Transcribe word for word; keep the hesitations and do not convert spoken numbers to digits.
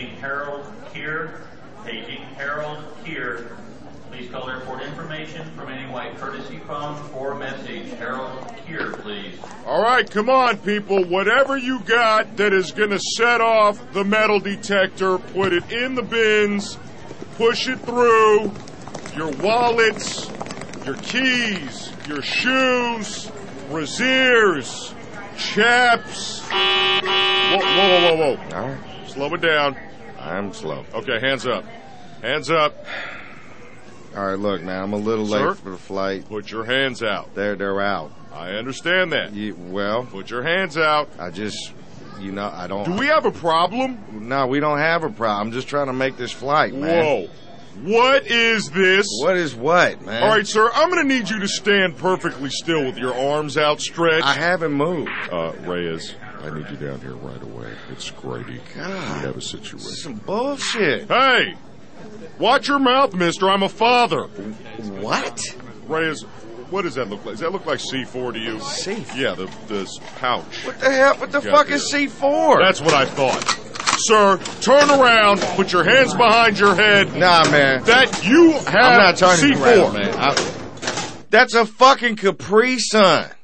Paging Harold Keir. Paging Harold Keir. Please call airport information from any white courtesy phone or message. Harold Keir, please. All right, come on, people. Whatever you got that is going to set off the metal detector, put it in the bins, push it through. Your wallets, your keys, your shoes, brassieres, chaps. Whoa, whoa, whoa, whoa, whoa. All right. Slow it down. I'm slow. Okay, hands up. Hands up. All right, look, man, I'm a little Sir? late for the flight. Put your hands out. They're, they're out. I understand that. You, well, Put your hands out. I just, you know, I don't... Do we have a problem? No, we don't have a problem. I'm just trying to make this flight, man. Whoa. What is this? What is what, man? All right, sir, I'm going to need you to stand perfectly still with your arms outstretched. I haven't moved. Uh, Reyes, I need you down here right away. It's Grady. God. We have a situation. Some bullshit. Hey! Watch your mouth, mister. I'm a father. What? Reyes, what does that look like? Does that look like C four to you? C four? Yeah, the this pouch. What the hell? What the Got fuck this. is C four? That's what I thought. Sir, turn around, put your hands behind your head. Nah, man. That you have I'm not turning C four. around, man. I, that's a fucking Capri Sun.